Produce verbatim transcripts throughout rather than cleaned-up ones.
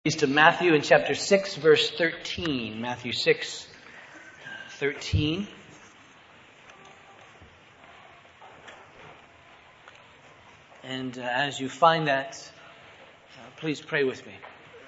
To Matthew in chapter six, verse thirteen. Matthew six, thirteen. And uh, as you find that, uh, please pray with me.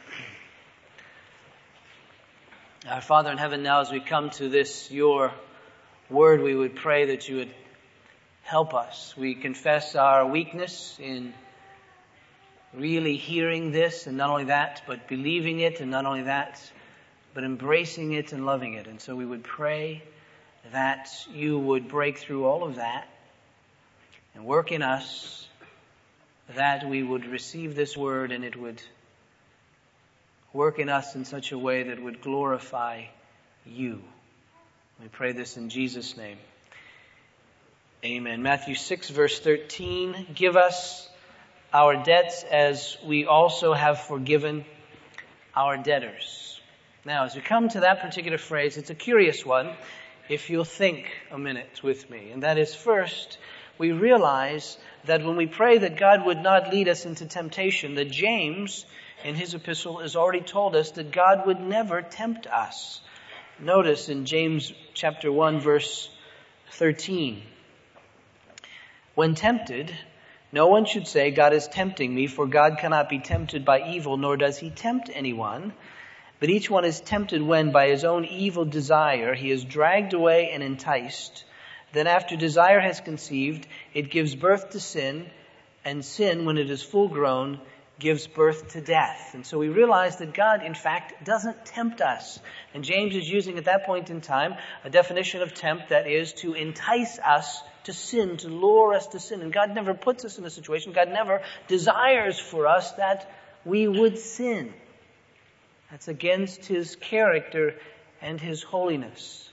Our Father in heaven, now as we come to this, your word, we would pray that you would help us. We confess our weakness in really hearing this, and not only that, but believing it, and not only that, but embracing it and loving it. And so we would pray that you would break through all of that and work in us, that we would receive this word and it would work in us in such a way that would glorify you. We pray this in Jesus' name. Amen. Matthew six, verse thirteen. Give us our debts as we also have forgiven our debtors. Now, as we come to that particular phrase, it's a curious one, if you'll think a minute with me. And that is, first, we realize that when we pray that God would not lead us into temptation, that James, in his epistle, has already told us that God would never tempt us. Notice in James chapter one, verse thirteen. When tempted, no one should say, God is tempting me, for God cannot be tempted by evil, nor does he tempt anyone. But each one is tempted when, by his own evil desire, he is dragged away and enticed. Then after desire has conceived, it gives birth to sin, and sin, when it is full grown, gives birth to death. And so we realize that God, in fact, doesn't tempt us. And James is using at that point in time a definition of tempt that is to entice us to sin, to lure us to sin. And God never puts us in a situation, God never desires for us that we would sin. That's against his character and his holiness.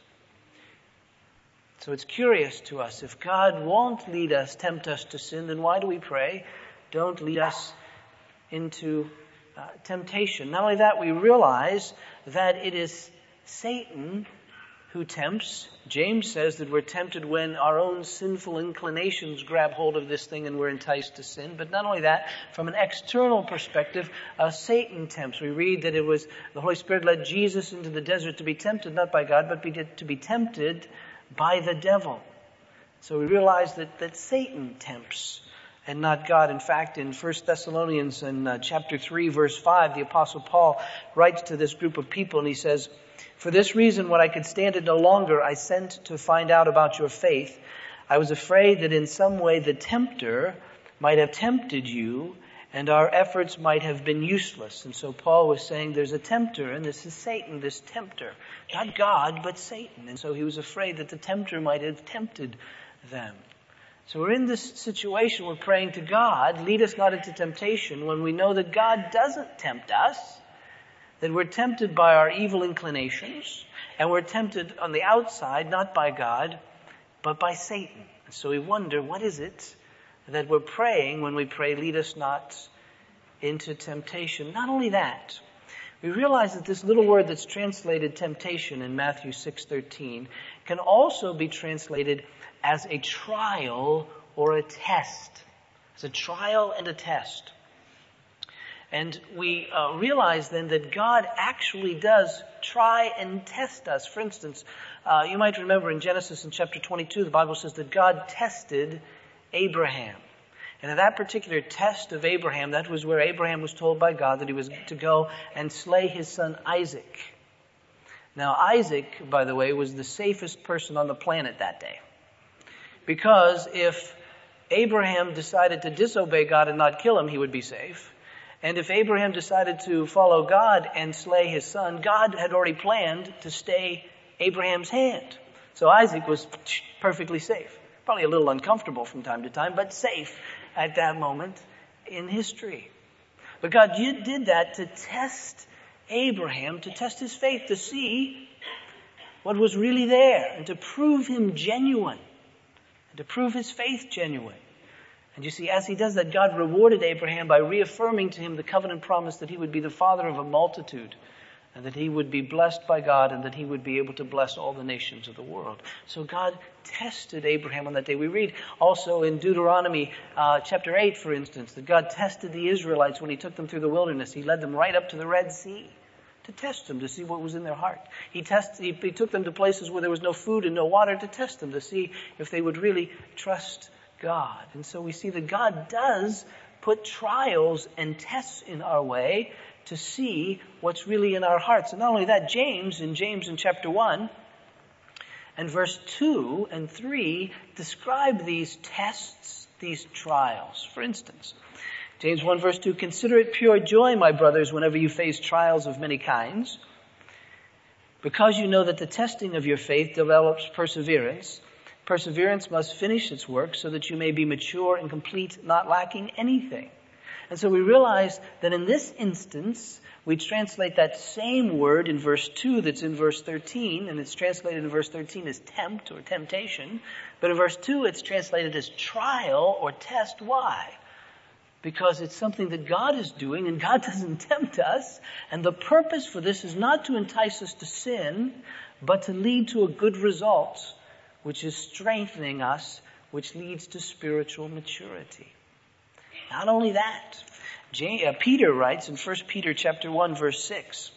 So it's curious to us, if God won't lead us, tempt us to sin, then why do we pray, don't lead us into uh, temptation? Not only that, we realize that it is Satan who tempts. James says that we're tempted when our own sinful inclinations grab hold of this thing and we're enticed to sin. But not only that, from an external perspective, uh, Satan tempts. We read that it was the Holy Spirit led Jesus into the desert to be tempted, not by God, but be, to be tempted by the devil. So we realize that, that Satan tempts and not God. In fact, in First Thessalonians in uh, chapter three, verse five, the Apostle Paul writes to this group of people and he says, "For this reason, when I could stand it no longer, I sent to find out about your faith. I was afraid that in some way the tempter might have tempted you and our efforts might have been useless." And so Paul was saying there's a tempter, and this is Satan, this tempter. Not God, but Satan. And so he was afraid that the tempter might have tempted them. So we're in this situation, we're praying to God, lead us not into temptation, when we know that God doesn't tempt us, that we're tempted by our evil inclinations, and we're tempted on the outside, not by God, but by Satan. And so we wonder, what is it that we're praying when we pray, lead us not into temptation? Not only that, we realize that this little word that's translated temptation in Matthew six thirteen can also be translated as a trial or a test. It's a trial and a test. And we uh, realize then that God actually does try and test us. For instance, uh, you might remember in Genesis in chapter twenty-two, the Bible says that God tested Abraham. And in that particular test of Abraham, that was where Abraham was told by God that he was to go and slay his son Isaac. Now, Isaac, by the way, was the safest person on the planet that day. Because if Abraham decided to disobey God and not kill him, he would be safe. And if Abraham decided to follow God and slay his son, God had already planned to stay Abraham's hand. So Isaac was perfectly safe. Probably a little uncomfortable from time to time, but safe at that moment in history. But God did that to test Abraham, to test his faith, to see what was really there, and to prove him genuine, and to prove his faith genuine. And you see, as he does that, God rewarded Abraham by reaffirming to him the covenant promise that he would be the father of a multitude and that he would be blessed by God, and that he would be able to bless all the nations of the world. So God tested Abraham on that day. We read also in Deuteronomy uh, chapter eight, for instance, that God tested the Israelites when he took them through the wilderness. He led them right up to the Red Sea to test them, to see what was in their heart. He, test, he, he took them to places where there was no food and no water to test them, to see if they would really trust God. And so we see that God does put trials and tests in our way to see what's really in our hearts. And not only that, James, in James in chapter one, and verse two and three, describe these tests, these trials. For instance, James one verse two, consider it pure joy, my brothers, whenever you face trials of many kinds, because you know that the testing of your faith develops perseverance. Perseverance must finish its work so that you may be mature and complete, not lacking anything. And so we realize that in this instance, we translate that same word in verse two that's in verse thirteen, and it's translated in verse thirteen as tempt or temptation. But in verse two, it's translated as trial or test. Why? Because it's something that God is doing, and God doesn't tempt us. And the purpose for this is not to entice us to sin, but to lead to a good result, which is strengthening us, which leads to spiritual maturity. Not only that, J- uh, Peter writes in First Peter chapter one, verse six.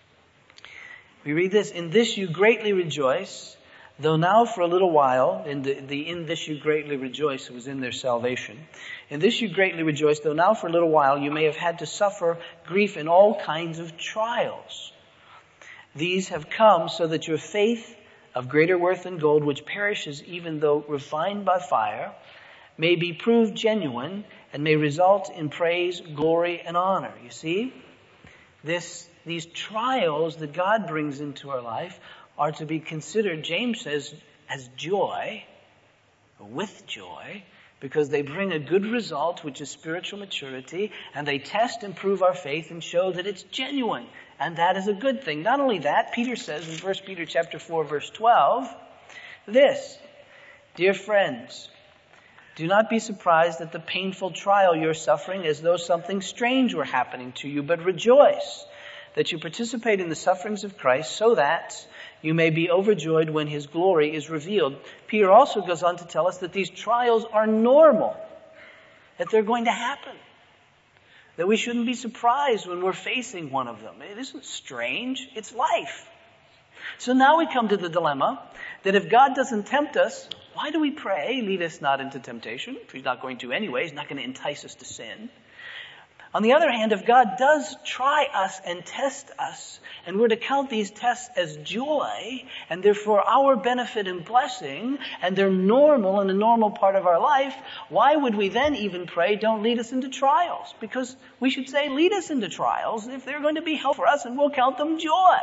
We read this, in this you greatly rejoice, though now for a little while, in the, the in this you greatly rejoice was in their salvation. In this you greatly rejoice, though now for a little while you may have had to suffer grief in all kinds of trials. These have come so that your faith, of greater worth than gold, which perishes even though refined by fire, may be proved genuine and may result in praise, glory, and honor. You see, this, these trials that God brings into our life are to be considered, James says, as joy, with joy, because they bring a good result, which is spiritual maturity, and they test and prove our faith and show that it's genuine. And that is a good thing. Not only that, Peter says in First Peter chapter four, verse twelve, this, dear friends, do not be surprised at the painful trial you're suffering as though something strange were happening to you, but rejoice that you participate in the sufferings of Christ so that you may be overjoyed when his glory is revealed. Peter also goes on to tell us that these trials are normal, that they're going to happen, that we shouldn't be surprised when we're facing one of them. It isn't strange, it's life. So now we come to the dilemma that if God doesn't tempt us, why do we pray, lead us not into temptation? If he's not going to anyway, he's not going to entice us to sin. On the other hand, if God does try us and test us, and we're to count these tests as joy, and they're for our benefit and blessing, and they're normal and a normal part of our life, why would we then even pray, don't lead us into trials? Because we should say, lead us into trials if they're going to be helpful for us, and we'll count them joy.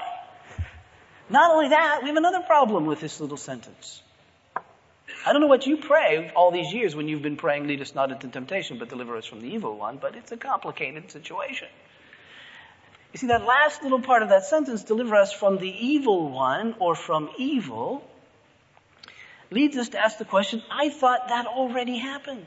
Not only that, we have another problem with this little sentence. I don't know what you pray all these years when you've been praying, lead us not into temptation, but deliver us from the evil one, but it's a complicated situation. You see, that last little part of that sentence, deliver us from the evil one or from evil, leads us to ask the question, I thought that already happened.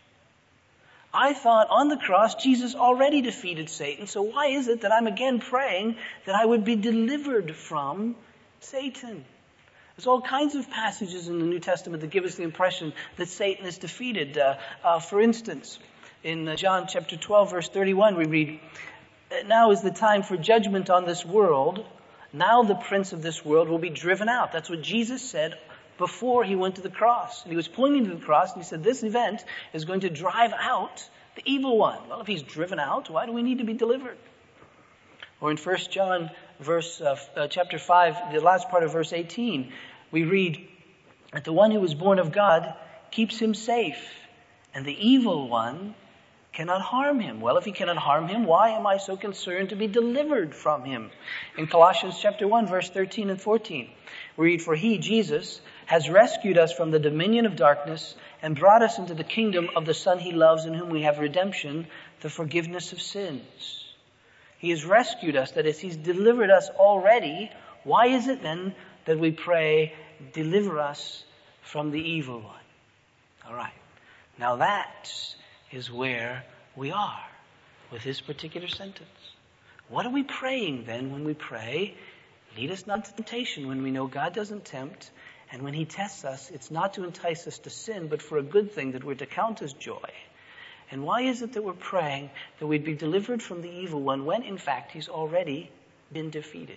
I thought on the cross Jesus already defeated Satan, so why is it that I'm again praying that I would be delivered from Satan? There's all kinds of passages in the New Testament that give us the impression that Satan is defeated. Uh, uh, for instance, in uh, John chapter twelve, verse thirty-one, we read, now is the time for judgment on this world. Now the prince of this world will be driven out. That's what Jesus said before he went to the cross. And he was pointing to the cross and he said, this event is going to drive out the evil one. Well, if he's driven out, why do we need to be delivered? Or in First John verse uh, uh, chapter five, the last part of verse eighteen, we read that the one who is born of God keeps him safe, and the evil one cannot harm him. Well, if he cannot harm him, why am I so concerned to be delivered from him? In Colossians chapter one, verse thirteen and fourteen, we read, for he, Jesus, has rescued us from the dominion of darkness and brought us into the kingdom of the Son he loves, in whom we have redemption, the forgiveness of sins. He has rescued us, that is, he's delivered us already. Why is it then that we pray, deliver us from the evil one? All right. Now that is where we are with this particular sentence. What are we praying then when we pray, lead us not into temptation, when we know God doesn't tempt, and when he tests us, it's not to entice us to sin, but for a good thing that we're to count as joy. And why is it that we're praying that we'd be delivered from the evil one when, in fact, he's already been defeated?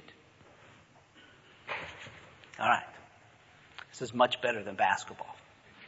All right. This is much better than basketball,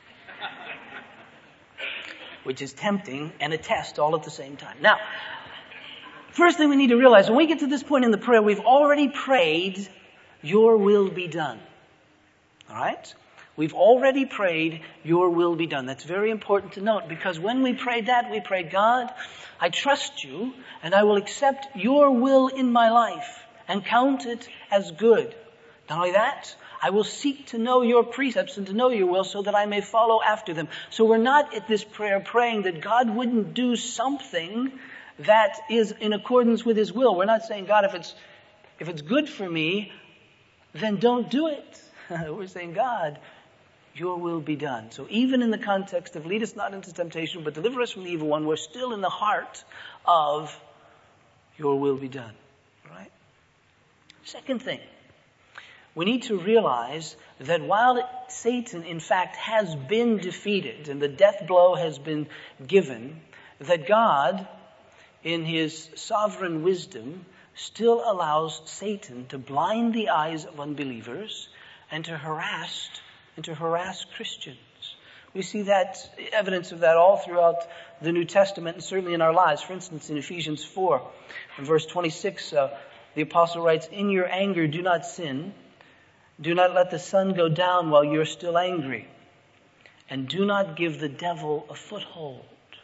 which is tempting and a test all at the same time. Now, first thing we need to realize, when we get to this point in the prayer, we've already prayed, your will be done. All right? We've already prayed, your will be done. That's very important to note, because when we prayed that, we prayed, God, I trust you, and I will accept your will in my life and count it as good. Not only that, I will seek to know your precepts and to know your will so that I may follow after them. So we're not at this prayer praying that God wouldn't do something that is in accordance with his will. We're not saying, God, if it's, if it's good for me, then don't do it. We're saying, God, your will be done. So even in the context of lead us not into temptation, but deliver us from the evil one, we're still in the heart of your will be done. Right? Second thing, we need to realize that while Satan, in fact, has been defeated and the death blow has been given, that God, in his sovereign wisdom, still allows Satan to blind the eyes of unbelievers and to harass and to harass Christians. We see that evidence of that all throughout the New Testament and certainly in our lives. For instance, in Ephesians four, in verse twenty-six, uh, the apostle writes, in your anger do not sin. Do not let the sun go down while you're still angry. And do not give the devil a foothold.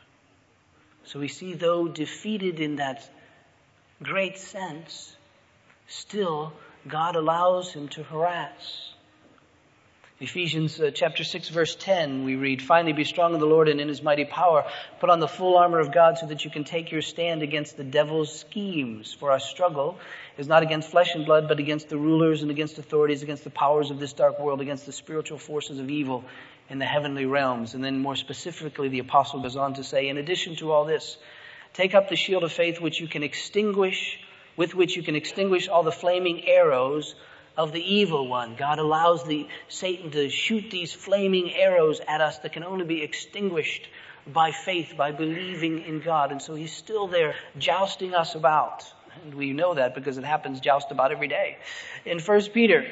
So we see, though defeated in that great sense, still God allows him to harass. Ephesians uh, chapter six, verse ten, we read, finally be strong in the Lord and in his mighty power. Put on the full armor of God so that you can take your stand against the devil's schemes. For our struggle is not against flesh and blood, but against the rulers and against authorities, against the powers of this dark world, against the spiritual forces of evil in the heavenly realms. And then more specifically, the apostle goes on to say, in addition to all this, take up the shield of faith which you can extinguish, with which you can extinguish all the flaming arrows of the evil one. God allows the Satan to shoot these flaming arrows at us that can only be extinguished by faith, by believing in God. And so he's still there jousting us about. And we know that because it happens joust about every day. In First Peter,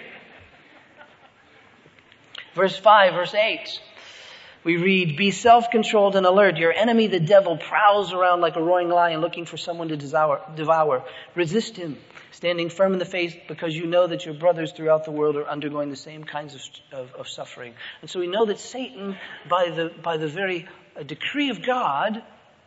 verse five, verse eight, we read, be self-controlled and alert. Your enemy, the devil, prowls around like a roaring lion looking for someone to devour. devour. Resist him, standing firm in the faith, because you know that your brothers throughout the world are undergoing the same kinds of, of, of suffering. And so we know that Satan, by the, by the very decree of God,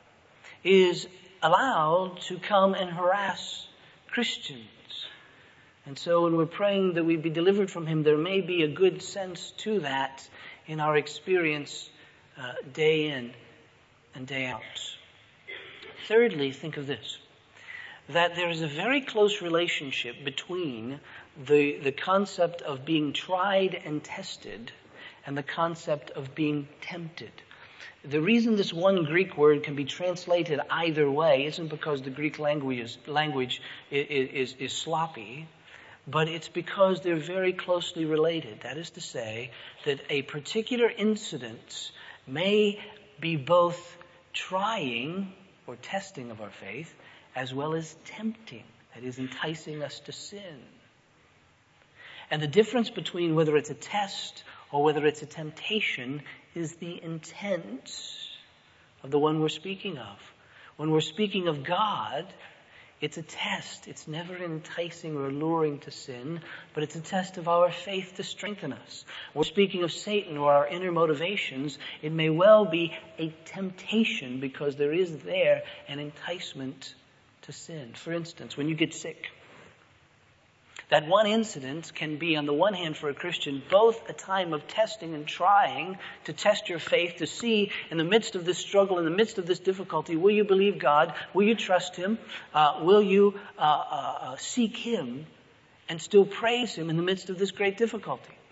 is allowed to come and harass Christians. And so when we're praying that we be delivered from him, there may be a good sense to that in our experience uh, day in and day out. Thirdly, think of this, that there is a very close relationship between the, the concept of being tried and tested and the concept of being tempted. The reason this one Greek word can be translated either way isn't because the Greek language is, language is, is, is sloppy, but it's because they're very closely related. That is to say, that a particular incident may be both trying or testing of our faith, as well as tempting, that is, enticing us to sin. And the difference between whether it's a test or whether it's a temptation is the intent of the one we're speaking of. When we're speaking of God, it's a test. It's never enticing or alluring to sin, but it's a test of our faith to strengthen us. When we're speaking of Satan or our inner motivations, it may well be a temptation because there is there an enticement to sin. For instance, when you get sick, that one incident can be, on the one hand, for a Christian, both a time of testing and trying to test your faith, to see in the midst of this struggle, in the midst of this difficulty, will you believe God? Will you trust him? Uh, will you uh, uh, seek him and still praise him in the midst of this great difficulty?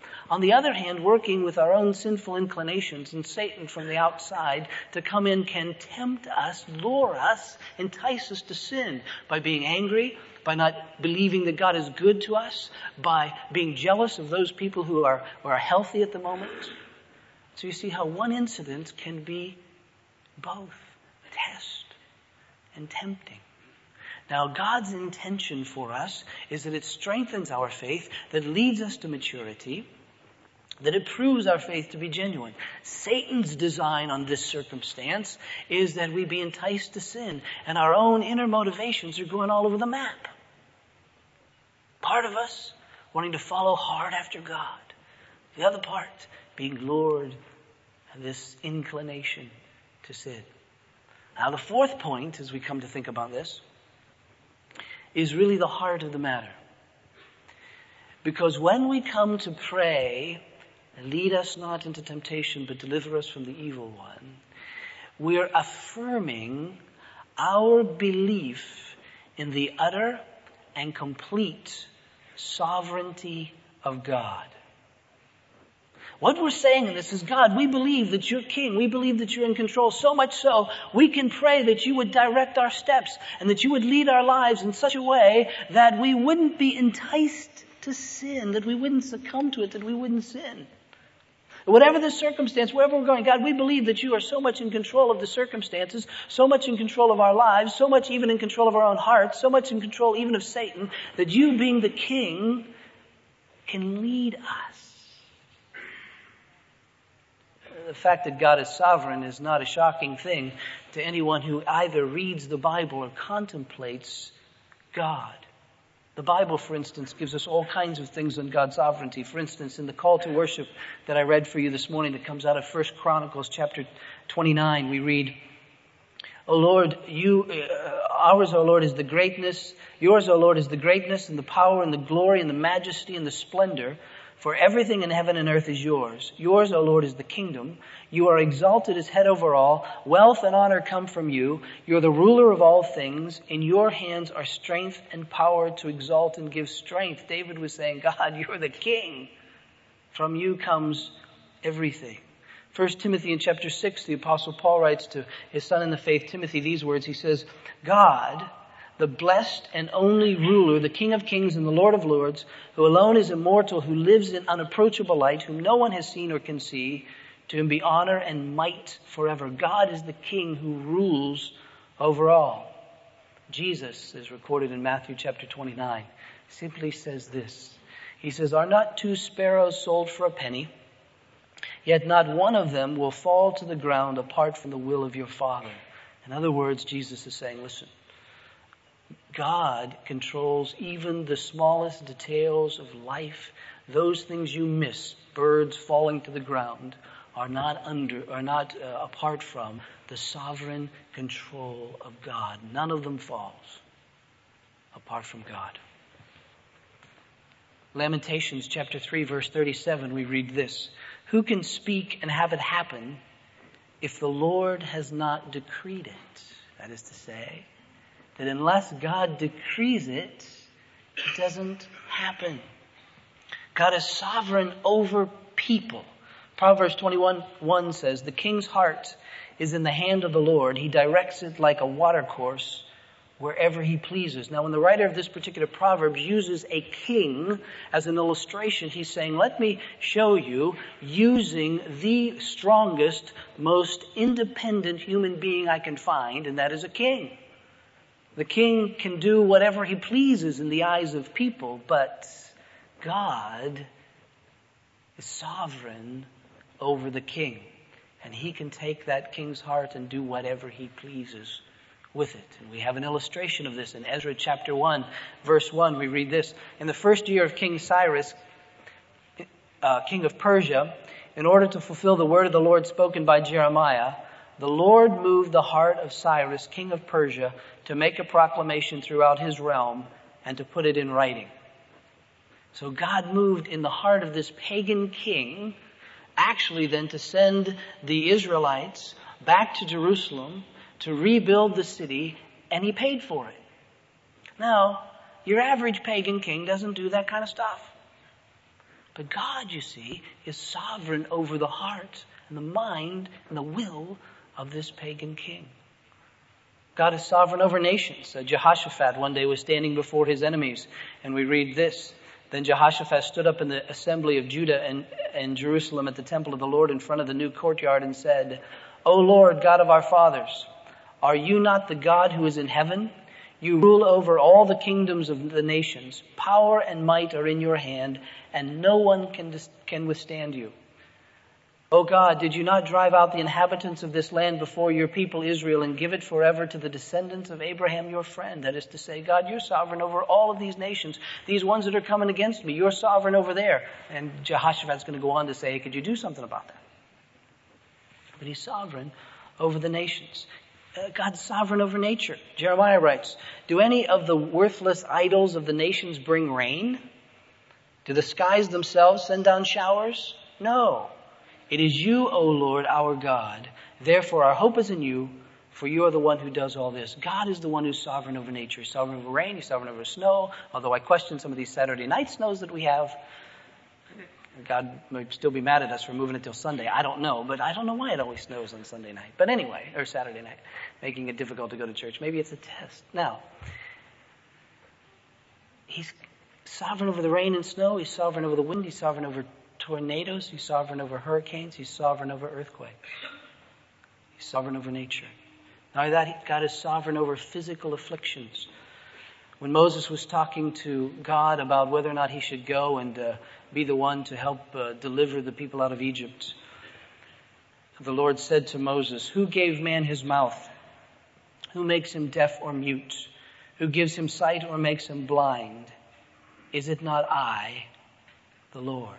On the other hand, working with our own sinful inclinations and Satan from the outside to come in can tempt us, lure us, entice us to sin by being angry, by not believing that God is good to us, by being jealous of those people who are, who are healthy at the moment. So you see how one incident can be both test and tempting. Now, God's intention for us is that it strengthens our faith, that leads us to maturity, that it proves our faith to be genuine. Satan's design on this circumstance is that we be enticed to sin, and our own inner motivations are going all over the map. Part of us wanting to follow hard after God. The other part being lured by this inclination to sin. Now, the fourth point, as we come to think about this, is really the heart of the matter. Because when we come to pray, lead us not into temptation, but deliver us from the evil one, we're affirming our belief in the utter and complete sovereignty of God. What we're saying in this is, God, we believe that you're king. We believe that you're in control. So much so, we can pray that you would direct our steps and that you would lead our lives in such a way that we wouldn't be enticed to sin, that we wouldn't succumb to it, that we wouldn't sin. Whatever the circumstance, wherever we're going, God, we believe that you are so much in control of the circumstances, so much in control of our lives, so much even in control of our own hearts, so much in control even of Satan, that you being the king can lead us. The fact that God is sovereign is not a shocking thing to anyone who either reads the Bible or contemplates God. The Bible, for instance, gives us all kinds of things on God's sovereignty. For instance, in the call to worship that I read for you this morning that comes out of First Chronicles chapter twenty-nine, we read, O Lord, you, uh, ours, O Lord, is the greatness, yours, O Lord, is the greatness and the power and the glory and the majesty and the splendor. For everything in heaven and earth is yours. Yours, O Lord, is the kingdom. You are exalted as head over all. Wealth and honor come from you. You're the ruler of all things. In your hands are strength and power to exalt and give strength. David was saying, God, you're the king. From you comes everything. First Timothy in chapter six, the Apostle Paul writes to his son in the faith, Timothy, these words. He says, God, the blessed and only ruler, the King of kings and the Lord of lords, who alone is immortal, who lives in unapproachable light, whom no one has seen or can see, to him be honor and might forever. God is the King who rules over all. Jesus, is recorded in Matthew chapter twenty-nine, simply says this. He says, are not two sparrows sold for a penny? Yet not one of them will fall to the ground apart from the will of your Father. In other words, Jesus is saying, listen, God controls even the smallest details of life. Those things you miss, birds falling to the ground, are not under, are not uh, apart from the sovereign control of God. None of them falls apart from God. Lamentations chapter three, verse thirty-seven, we read this. Who can speak and have it happen if the Lord has not decreed it? That is to say, that unless God decrees it, it doesn't happen. God is sovereign over people. Proverbs twenty-one one says, the king's heart is in the hand of the Lord. He directs it like a watercourse wherever he pleases. Now, when the writer of this particular proverb uses a king as an illustration, he's saying, let me show you using the strongest, most independent human being I can find, and that is a king. The king can do whatever he pleases in the eyes of people, but God is sovereign over the king. And he can take that king's heart and do whatever he pleases with it. And we have an illustration of this in Ezra chapter one, verse one. We read this. In the first year of King Cyrus, uh, king of Persia, in order to fulfill the word of the Lord spoken by Jeremiah, the Lord moved the heart of Cyrus, king of Persia, to make a proclamation throughout his realm and to put it in writing. So God moved in the heart of this pagan king, actually then to send the Israelites back to Jerusalem to rebuild the city, and he paid for it. Now, your average pagan king doesn't do that kind of stuff. But God, you see, is sovereign over the heart and the mind and the will of this pagan king. God is sovereign over nations. Uh, Jehoshaphat one day was standing before his enemies, and we read this. Then Jehoshaphat stood up in the assembly of Judah and, and Jerusalem at the temple of the Lord in front of the new courtyard and said, O Lord, God of our fathers, are you not the God who is in heaven? You rule over all the kingdoms of the nations. Power and might are in your hand, and no one can, dis- can withstand you. O God, did you not drive out the inhabitants of this land before your people Israel and give it forever to the descendants of Abraham, your friend? That is to say, God, you're sovereign over all of these nations. These ones that are coming against me, you're sovereign over there. And Jehoshaphat's going to go on to say, hey, could you do something about that? But he's sovereign over the nations. Uh, God's sovereign over nature. Jeremiah writes, do any of the worthless idols of the nations bring rain? Do the skies themselves send down showers? No. It is you, O Lord, our God. Therefore, our hope is in you, for you are the one who does all this. God is the one who's sovereign over nature. He's sovereign over rain. He's sovereign over snow. Although I question some of these Saturday night snows that we have. God might still be mad at us for moving it till Sunday. I don't know, but I don't know why it always snows on Sunday night. But anyway, or Saturday night, making it difficult to go to church. Maybe it's a test. Now, he's sovereign over the rain and snow. He's sovereign over the wind. He's sovereign over tornadoes. He's sovereign over hurricanes. He's sovereign over earthquakes. He's sovereign over nature. Not only that, God is sovereign over physical afflictions. When Moses was talking to God about whether or not he should go and uh, be the one to help uh, deliver the people out of Egypt, the Lord said to Moses, who gave man his mouth? Who makes him deaf or mute? Who gives him sight or makes him blind? Is it not I, the Lord?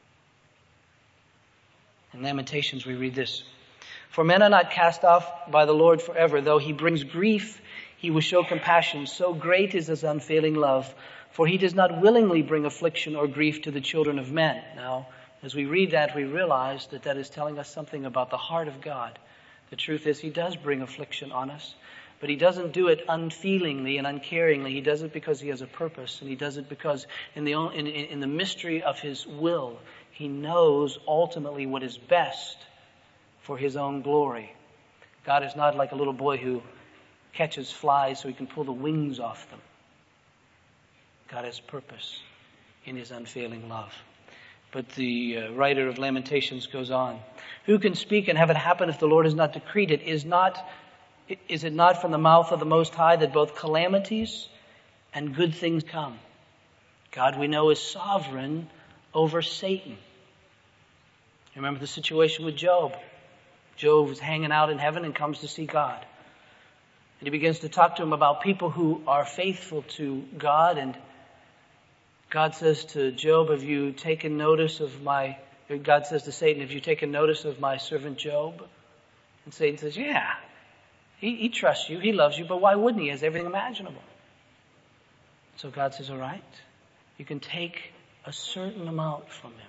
In Lamentations we read this. For men are not cast off by the Lord forever. Though he brings grief, he will show compassion. So great is his unfailing love. For he does not willingly bring affliction or grief to the children of men. Now, as we read that, we realize that that is telling us something about the heart of God. The truth is, he does bring affliction on us. But he doesn't do it unfeelingly and uncaringly. He does it because he has a purpose. And he does it because in the, in, in the mystery of his will, he knows ultimately what is best for his own glory. God is not like a little boy who catches flies so he can pull the wings off them. God has purpose in his unfailing love. But the uh, writer of Lamentations goes on. Who can speak and have it happen if the Lord has not decreed it? Is not, is it not from the mouth of the Most High that both calamities and good things come? God, we know, is sovereign over Satan. Remember the situation with Job. Job was hanging out in heaven and comes to see God. And he begins to talk to him about people who are faithful to God. And God says to Job, have you taken notice of my, God says to Satan, have you taken notice of my servant Job? And Satan says, yeah, he, he trusts you, he loves you, but why wouldn't he? He has everything imaginable. So God says, all right, you can take a certain amount from him.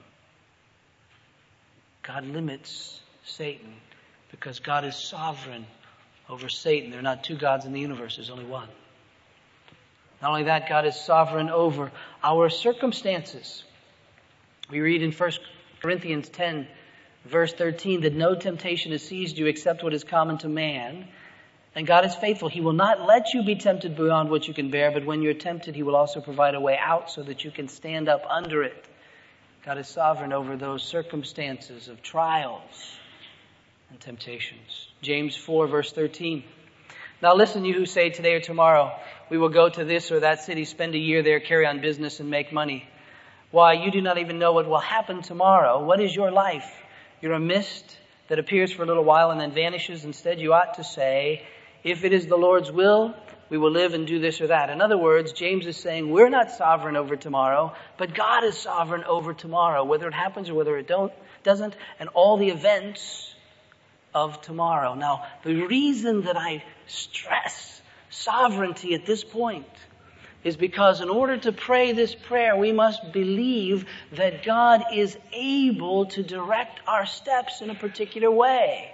God limits Satan because God is sovereign over Satan. There are not two gods in the universe. There's only one. Not only that, God is sovereign over our circumstances. We read in First Corinthians ten, verse thirteen, that no temptation has seized you except what is common to man. And God is faithful. He will not let you be tempted beyond what you can bear, but when you're tempted, he will also provide a way out so that you can stand up under it. God is sovereign over those circumstances of trials and temptations. James four, verse thirteen. Now listen, you who say today or tomorrow, we will go to this or that city, spend a year there, carry on business, and make money. Why, you do not even know what will happen tomorrow. What is your life? You're a mist that appears for a little while and then vanishes. Instead, you ought to say, if it is the Lord's will, we will live and do this or that. In other words, James is saying we're not sovereign over tomorrow, but God is sovereign over tomorrow, whether it happens or whether it don't, doesn't, and all the events of tomorrow. Now, the reason that I stress sovereignty at this point is because in order to pray this prayer, we must believe that God is able to direct our steps in a particular way.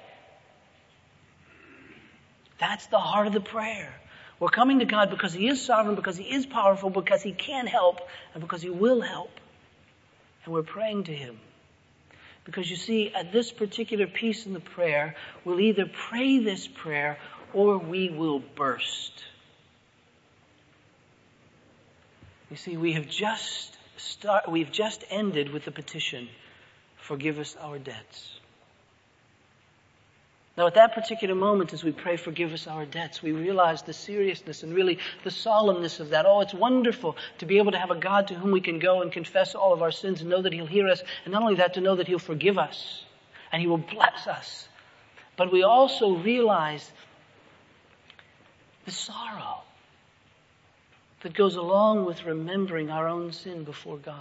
That's the heart of the prayer. We're coming to God because he is sovereign, because he is powerful, because he can help, and because he will help. And we're praying to Him. Because you see, at this particular piece in the prayer, we'll either pray this prayer or we will burst. You see, we have just start, we've just ended with the petition, forgive us our debts. Now at that particular moment, as we pray, forgive us our debts, we realize the seriousness and really the solemnness of that. Oh, it's wonderful to be able to have a God to whom we can go and confess all of our sins and know that He'll hear us. And not only that, to know that He'll forgive us and He will bless us. But we also realize the sorrow that goes along with remembering our own sin before God.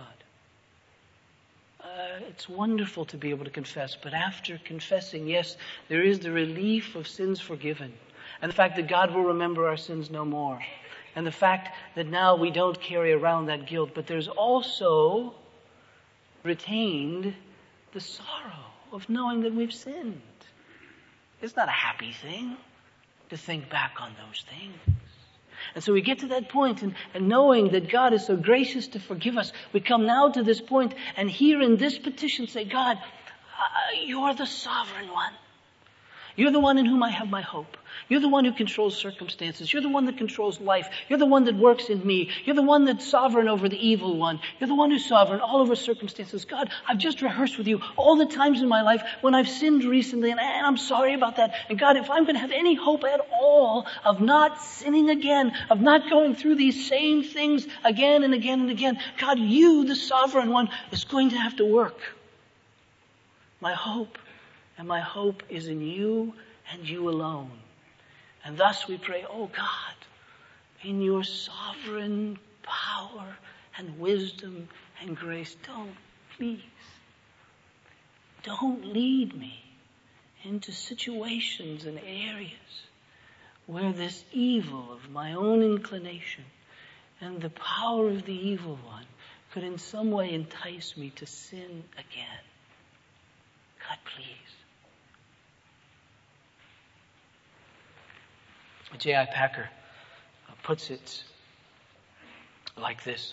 Uh, it's wonderful to be able to confess, but after confessing, yes, there is the relief of sins forgiven, and the fact that God will remember our sins no more, and the fact that now we don't carry around that guilt, but there's also retained the sorrow of knowing that we've sinned. It's not a happy thing to think back on those things. And so we get to that point, and, and knowing that God is so gracious to forgive us, we come now to this point, and here in this petition say, God, uh, you're the sovereign one. You're the one in whom I have my hope. You're the one who controls circumstances. You're the one that controls life. You're the one that works in me. You're the one that's sovereign over the evil one. You're the one who's sovereign all over circumstances. God, I've just rehearsed with you all the times in my life when I've sinned recently, and, and I'm sorry about that. And God, if I'm going to have any hope at all of not sinning again, of not going through these same things again and again and again, God, you, the sovereign one, is going to have to work. My hope And my hope is in you and you alone. And thus we pray, oh God, in your sovereign power and wisdom and grace, don't, please, don't lead me into situations and areas where this evil of my own inclination and the power of the evil one could in some way entice me to sin again. God, please. J I Packer puts it like this.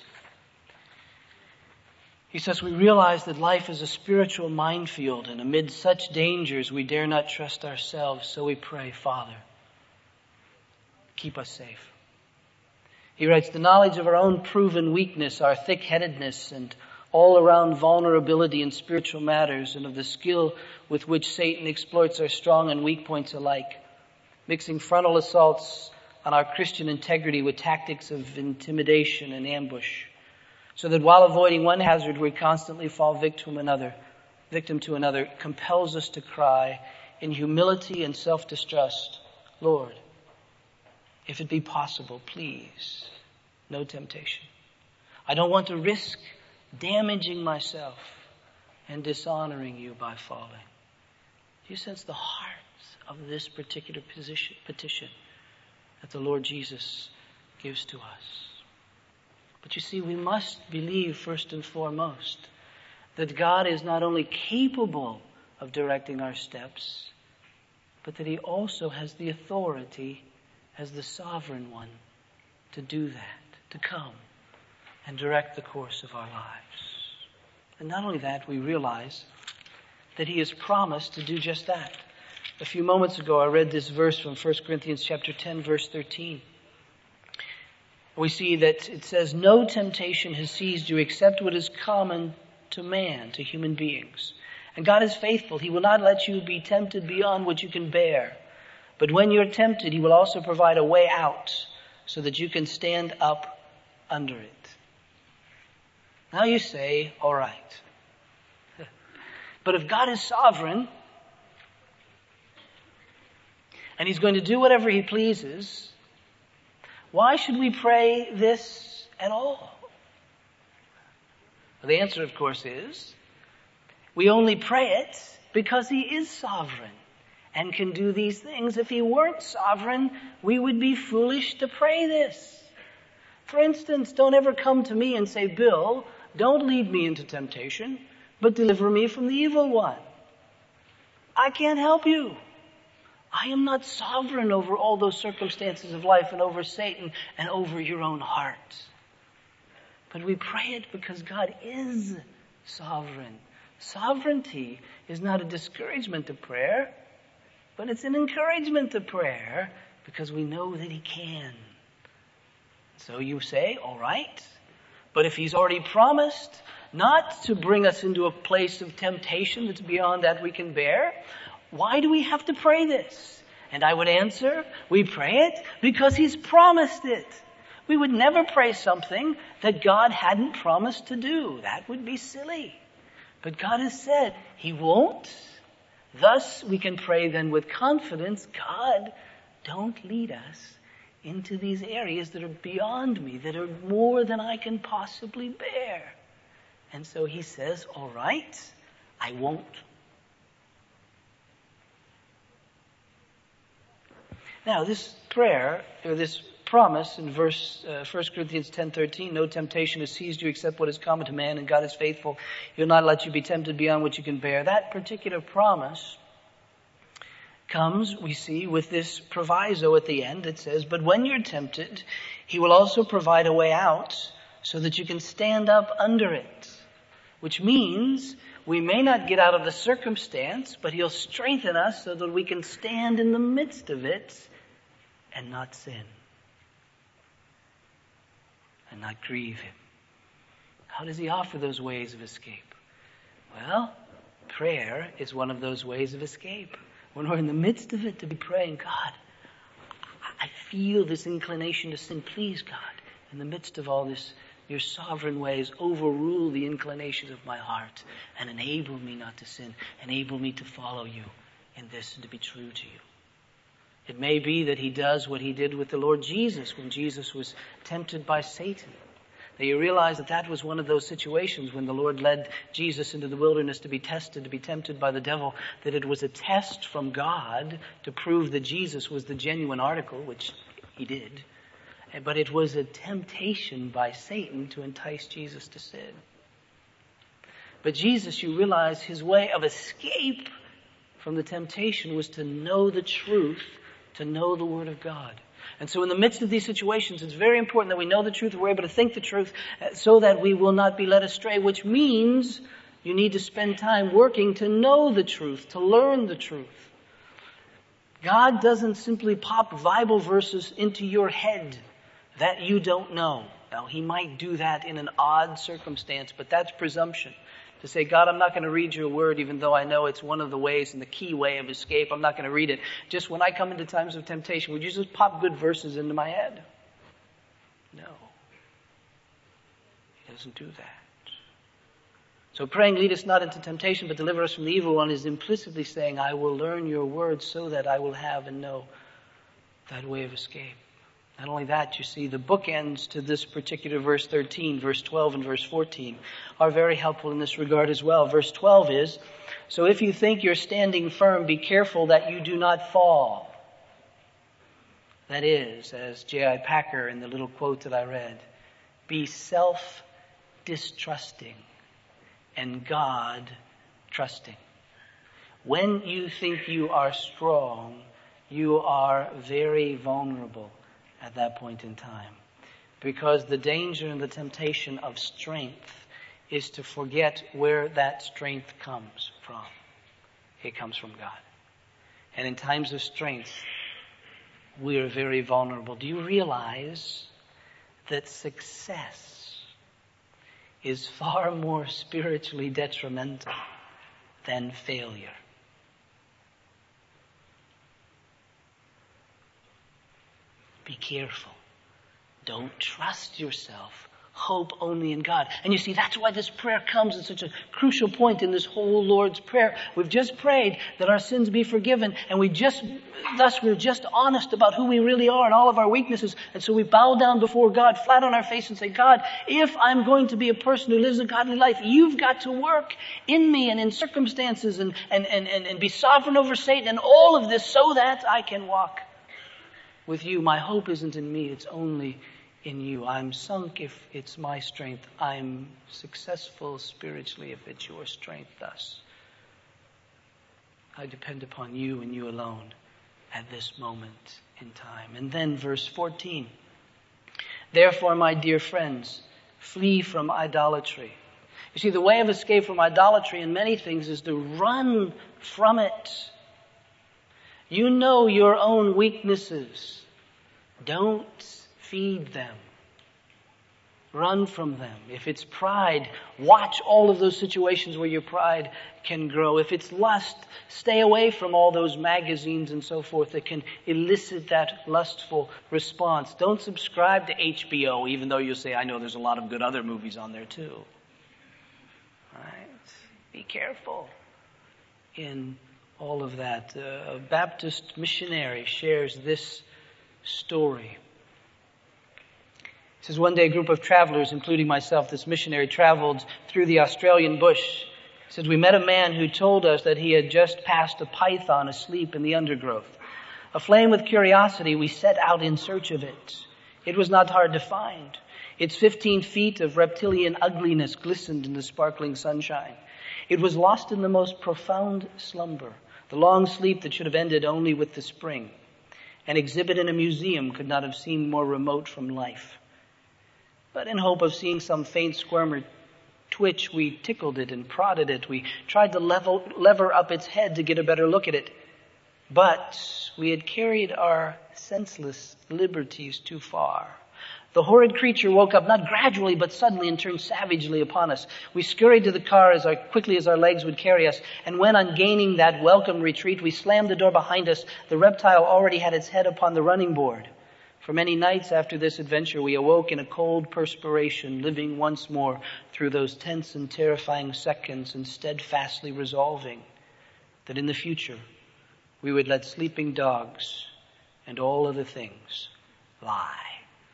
He says, we realize that life is a spiritual minefield, and amid such dangers we dare not trust ourselves, so we pray, Father, keep us safe. He writes, the knowledge of our own proven weakness, our thick-headedness, and all-around vulnerability in spiritual matters, and of the skill with which Satan exploits our strong and weak points alike, mixing frontal assaults on our Christian integrity with tactics of intimidation and ambush, so that while avoiding one hazard, we constantly fall victim to another, victim to another, compels us to cry in humility and self-distrust, Lord, if it be possible, please, no temptation. I don't want to risk damaging myself and dishonoring you by falling. Do you sense the heart of this particular position, petition that the Lord Jesus gives to us? But you see, we must believe first and foremost that God is not only capable of directing our steps, but that He also has the authority as the sovereign one to do that, to come and direct the course of our lives. And not only that, we realize that He has promised to do just that. A few moments ago, I read this verse from First Corinthians chapter ten, verse thirteen. We see that it says, no temptation has seized you except what is common to man, to human beings. And God is faithful. He will not let you be tempted beyond what you can bear. But when you're tempted, He will also provide a way out so that you can stand up under it. Now you say, all right. But if God is sovereign, and He's going to do whatever He pleases, why should we pray this at all? Well, the answer, of course, is we only pray it because He is sovereign and can do these things. If He weren't sovereign, we would be foolish to pray this. For instance, don't ever come to me and say, Bill, don't lead me into temptation, but deliver me from the evil one. I can't help you. I am not sovereign over all those circumstances of life and over Satan and over your own heart. But we pray it because God is sovereign. Sovereignty is not a discouragement to prayer, but it's an encouragement to prayer because we know that He can. So you say, all right, but if He's already promised not to bring us into a place of temptation that's beyond that we can bear, why do we have to pray this? And I would answer, we pray it because He's promised it. We would never pray something that God hadn't promised to do. That would be silly. But God has said He won't. Thus, we can pray then with confidence, God, don't lead us into these areas that are beyond me, that are more than I can possibly bear. And so He says, all right, I won't. Now, this prayer, or this promise in verse uh, First Corinthians ten thirteen, no temptation has seized you except what is common to man, and God is faithful. He'll not let you be tempted beyond what you can bear. That particular promise comes, we see, with this proviso at the end. It says, but when you're tempted, He will also provide a way out so that you can stand up under it. Which means we may not get out of the circumstance, but He'll strengthen us so that we can stand in the midst of it and not sin. And not grieve Him. How does He offer those ways of escape? Well, prayer is one of those ways of escape. When we're in the midst of it, to be praying, God, I feel this inclination to sin. Please, God, in the midst of all this, Your sovereign ways overrule the inclinations of my heart and enable me not to sin. Enable me to follow You in this and to be true to You. It may be that He does what He did with the Lord Jesus when Jesus was tempted by Satan. That you realize that that was one of those situations when the Lord led Jesus into the wilderness to be tested, to be tempted by the devil, that it was a test from God to prove that Jesus was the genuine article, which He did. But it was a temptation by Satan to entice Jesus to sin. But Jesus, you realize, His way of escape from the temptation was to know the truth, to know the Word of God. And so in the midst of these situations, it's very important that we know the truth, we're able to think the truth, so that we will not be led astray, which means you need to spend time working to know the truth, to learn the truth. God doesn't simply pop Bible verses into your head that you don't know. Now, He might do that in an odd circumstance, but that's presumption. To say, God, I'm not going to read Your Word, even though I know it's one of the ways and the key way of escape. I'm not going to read it. Just when I come into times of temptation, would You just pop good verses into my head? No. He doesn't do that. So praying, lead us not into temptation, but deliver us from the evil one, is implicitly saying, I will learn Your Word so that I will have and know that way of escape. Not only that, you see, the bookends to this particular verse thirteen, verse twelve and verse fourteen are very helpful in this regard as well. Verse twelve is, so if you think you're standing firm, be careful that you do not fall. That is, as J I Packer in the little quote that I read, be self-distrusting and God-trusting. When you think you are strong, you are very vulnerable at that point in time. Because the danger and the temptation of strength is to forget where that strength comes from. It comes from God. And in times of strength, we are very vulnerable. Do you realize that success is far more spiritually detrimental than failure? Be careful. Don't trust yourself. Hope only in God. And you see, that's why this prayer comes at such a crucial point in this whole Lord's Prayer. We've just prayed that our sins be forgiven, and we just, thus we're just honest about who we really are and all of our weaknesses. And so we bow down before God, flat on our face, and say, God, if I'm going to be a person who lives a godly life, You've got to work in me and in circumstances and, and, and, and, and be sovereign over Satan and all of this so that I can walk with You. My hope isn't in me, it's only in You. I'm sunk if it's my strength. I'm successful spiritually if it's Your strength. Thus, I depend upon You and You alone at this moment in time. And then verse fourteen. Therefore, my dear friends, flee from idolatry. You see, the way of escape from idolatry in many things is to run from it. You know your own weaknesses. Don't feed them. Run from them. If it's pride, watch all of those situations where your pride can grow. If it's lust, stay away from all those magazines and so forth that can elicit that lustful response. Don't subscribe to H B O, even though you say, I know there's a lot of good other movies on there too. All right? Be careful in all of that. Uh, a Baptist missionary shares this story. It says, one day a group of travelers, including myself, this missionary, traveled through the Australian bush. He says, we met a man who told us that he had just passed a python asleep in the undergrowth. Aflame with curiosity, we set out in search of it. It was not hard to find. Its fifteen feet of reptilian ugliness glistened in the sparkling sunshine. It was lost in the most profound slumber, the long sleep that should have ended only with the spring. An exhibit in a museum could not have seemed more remote from life. But in hope of seeing some faint squirm or twitch, we tickled it and prodded it. We tried to level, lever up its head to get a better look at it. But we had carried our senseless liberties too far. The horrid creature woke up, not gradually, but suddenly, and turned savagely upon us. We scurried to the car as our, quickly as our legs would carry us, and when on gaining that welcome retreat, we slammed the door behind us, the reptile already had its head upon the running board. For many nights after this adventure, we awoke in a cold perspiration, living once more through those tense and terrifying seconds and steadfastly resolving that in the future we would let sleeping dogs and all other things lie.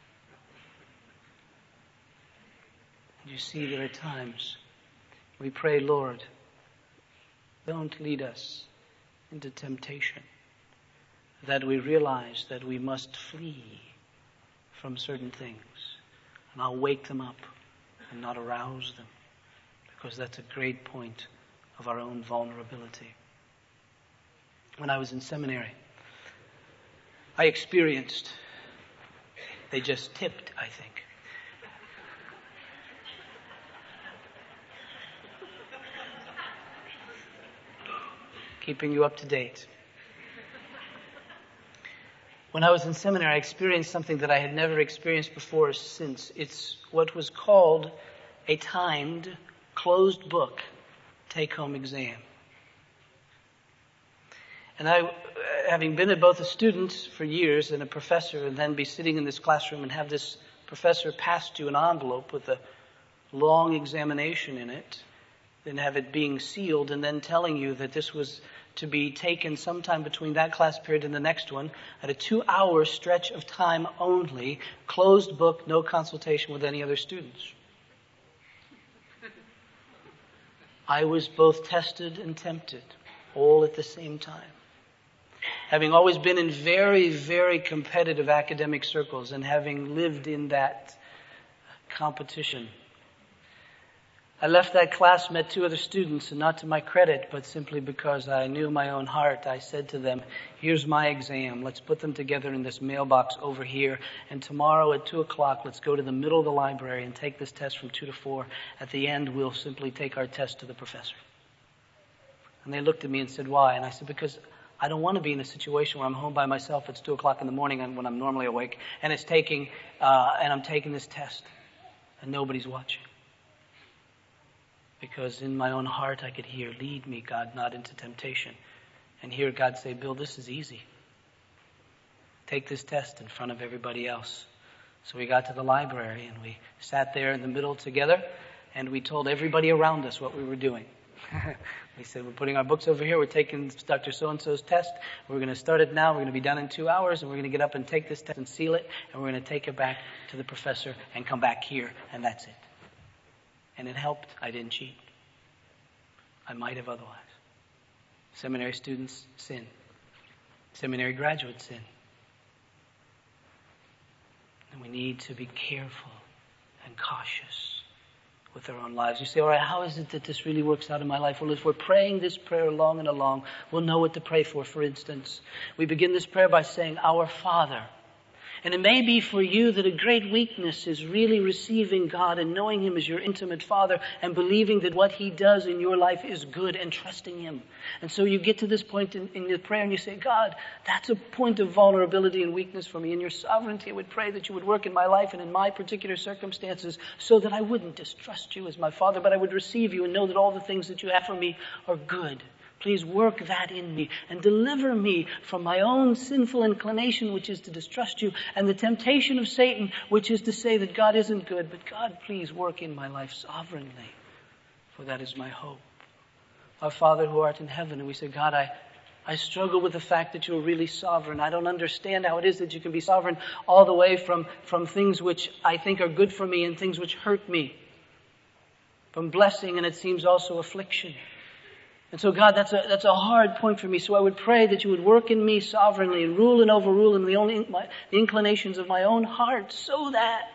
And you see, there are times we pray, Lord, don't lead us into temptation. That we realize that we must flee from certain things. And I'll wake them up and not arouse them, because that's a great point of our own vulnerability. When I was in seminary, I experienced, they just tipped, I think. Keeping you up to date. When I was in seminary, I experienced something that I had never experienced before or since. It's what was called a timed, closed book take-home exam. And I, having been both a student for years and a professor, and then be sitting in this classroom and have this professor pass you an envelope with a long examination in it, then have it being sealed, and then telling you that this was to be taken sometime between that class period and the next one at a two-hour stretch of time only, closed book, no consultation with any other students. I was both tested and tempted, all at the same time. Having always been in very, very competitive academic circles and having lived in that competition, I left that class, met two other students, and not to my credit, but simply because I knew my own heart. I said to them, here's my exam. Let's put them together in this mailbox over here. And tomorrow at two o'clock, let's go to the middle of the library and take this test from two to four. At the end, we'll simply take our test to the professor. And they looked at me and said, why? And I said, because I don't want to be in a situation where I'm home by myself. It's two o'clock in the morning when I'm normally awake, and it's taking, uh, and I'm taking this test, and nobody's watching. Because in my own heart I could hear, lead me, God, not into temptation. And hear God say, Bill, this is easy. Take this test in front of everybody else. So we got to the library and we sat there in the middle together and we told everybody around us what we were doing. We said, we're putting our books over here. We're taking Doctor So-and-so's test. We're going to start it now. We're going to be done in two hours and we're going to get up and take this test and seal it. And we're going to take it back to the professor and come back here. And that's it. And it helped. I didn't cheat. I might have otherwise. Seminary students sin. Seminary graduates sin. And we need to be careful and cautious with our own lives. You say, all right, how is it that this really works out in my life? Well, if we're praying this prayer along and along, we'll know what to pray for. For instance, we begin this prayer by saying, Our Father. And it may be for you that a great weakness is really receiving God and knowing Him as your intimate Father and believing that what He does in your life is good and trusting Him. And so you get to this point in, in your prayer and you say, God, that's a point of vulnerability and weakness for me. In your sovereignty, I would pray that you would work in my life and in my particular circumstances so that I wouldn't distrust you as my Father, but I would receive you and know that all the things that you have for me are good. Please work that in me and deliver me from my own sinful inclination, which is to distrust you, and the temptation of Satan, which is to say that God isn't good. But God, please work in my life sovereignly, for that is my hope. Our Father who art in heaven, and we say, God, I, I struggle with the fact that you're really sovereign. I don't understand how it is that you can be sovereign all the way from, from things which I think are good for me and things which hurt me, from blessing and it seems also affliction. And so, God, that's a, that's a hard point for me. So I would pray that you would work in me sovereignly and rule and overrule in the, only, my, the inclinations of my own heart so that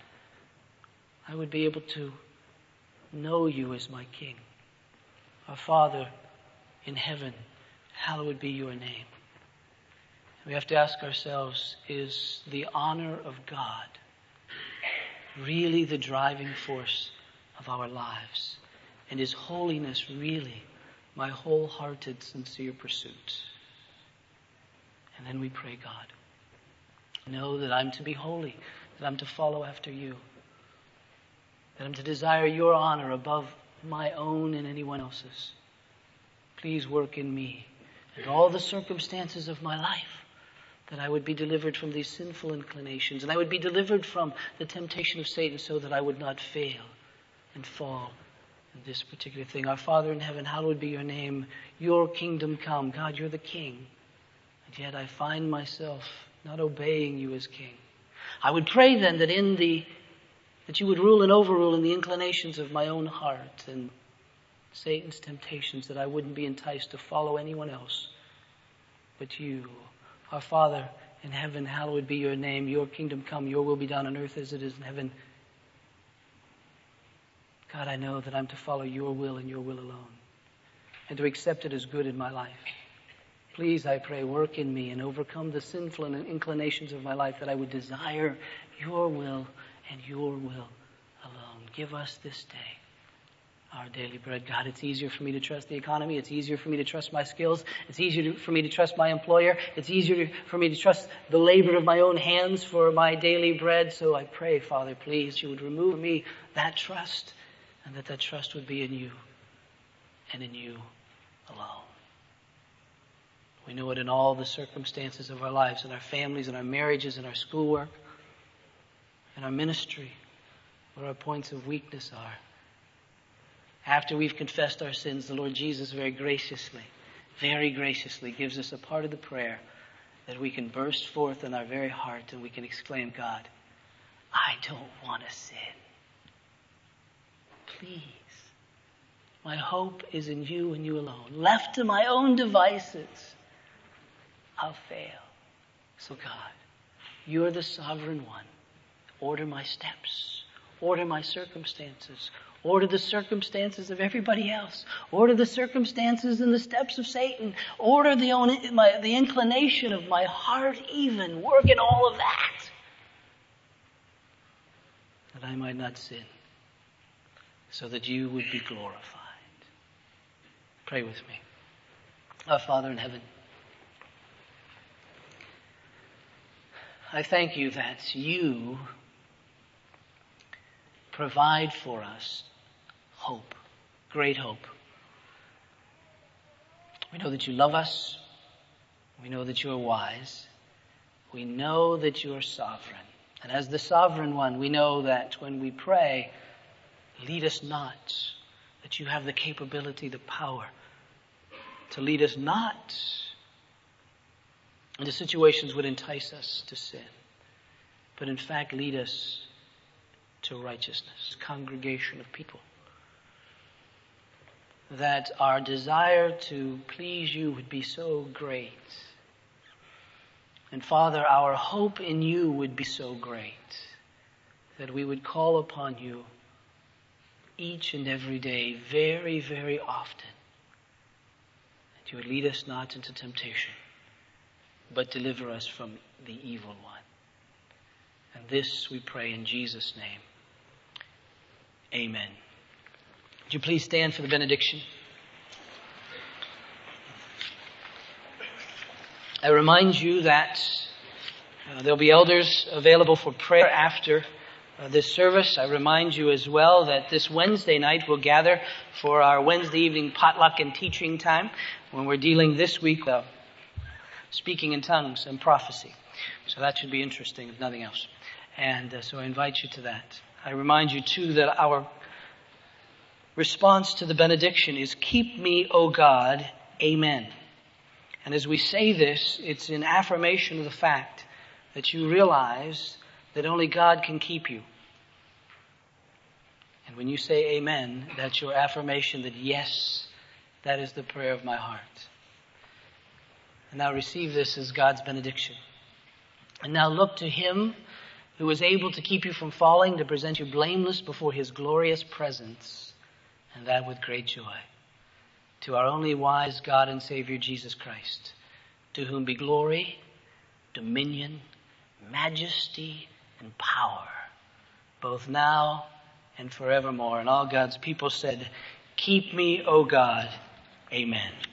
I would be able to know you as my King. Our Father in heaven, hallowed be your name. We have to ask ourselves, is the honor of God really the driving force of our lives? And is holiness really my wholehearted, sincere pursuit? And then we pray, God, know that I'm to be holy, that I'm to follow after you, that I'm to desire your honor above my own and anyone else's. Please work in me and all the circumstances of my life, that I would be delivered from these sinful inclinations, and I would be delivered from the temptation of Satan so that I would not fail and fall in this particular thing. Our Father in heaven, hallowed be your name. Your kingdom come. God, you're the King. And yet I find myself not obeying you as King. I would pray then that in the, that you would rule and overrule in the inclinations of my own heart and Satan's temptations, that I wouldn't be enticed to follow anyone else but you. Our Father in heaven, hallowed be your name. Your kingdom come. Your will be done on earth as it is in heaven. God, I know that I'm to follow your will and your will alone, and to accept it as good in my life. Please, I pray, work in me and overcome the sinful inclinations of my life, that I would desire your will and your will alone. Give us this day our daily bread. God, it's easier for me to trust the economy. It's easier for me to trust my skills. It's easier to, for me to trust my employer. It's easier to, for me to trust the labor of my own hands for my daily bread. So I pray, Father, please, you would remove from me that trust, and that that trust would be in you and in you alone. We know it in all the circumstances of our lives, in our families, in our marriages, in our schoolwork, in our ministry, where our points of weakness are. After we've confessed our sins, the Lord Jesus very graciously, very graciously gives us a part of the prayer that we can burst forth in our very heart and we can exclaim, God, I don't want to sin. Please. My hope is in you and you alone. Left to my own devices, I'll fail. So God, you're the sovereign one. Order my steps. Order my circumstances. Order the circumstances of everybody else. Order the circumstances and the steps of Satan. Order the, own, my, the inclination of my heart even. Work in all of that, that I might not sin, so that you would be glorified. Pray with me. Our Father in heaven, I thank you that you provide for us hope, great hope. We know that you love us. We know that you are wise. We know that you are sovereign. And as the sovereign one, we know that when we pray, lead us not, that you have the capability, the power to lead us not into situations would entice us to sin, but in fact lead us to righteousness. Congregation of people, that our desire to please you would be so great. And Father, our hope in you would be so great that we would call upon you each and every day, very, very often. That you would lead us not into temptation, but deliver us from the evil one. And this we pray in Jesus' name. Amen. Would you please stand for the benediction? I remind you that uh, there'll be elders available for prayer after uh, this service. I remind you as well that this Wednesday night we'll gather for our Wednesday evening potluck and teaching time when we're dealing this week with uh, speaking in tongues and prophecy. So that should be interesting if nothing else. And uh, so I invite you to that. I remind you too that our response to the benediction is, keep me, O God, amen. And as we say this, it's in affirmation of the fact that you realize that only God can keep you. And when you say amen, that's your affirmation that yes, that is the prayer of my heart. And now receive this as God's benediction. And now look to Him who is able to keep you from falling, to present you blameless before His glorious presence, and that with great joy. To our only wise God and Savior, Jesus Christ, to whom be glory, dominion, majesty, and power, both now and forevermore. And all God's people said, keep me, O God. Amen.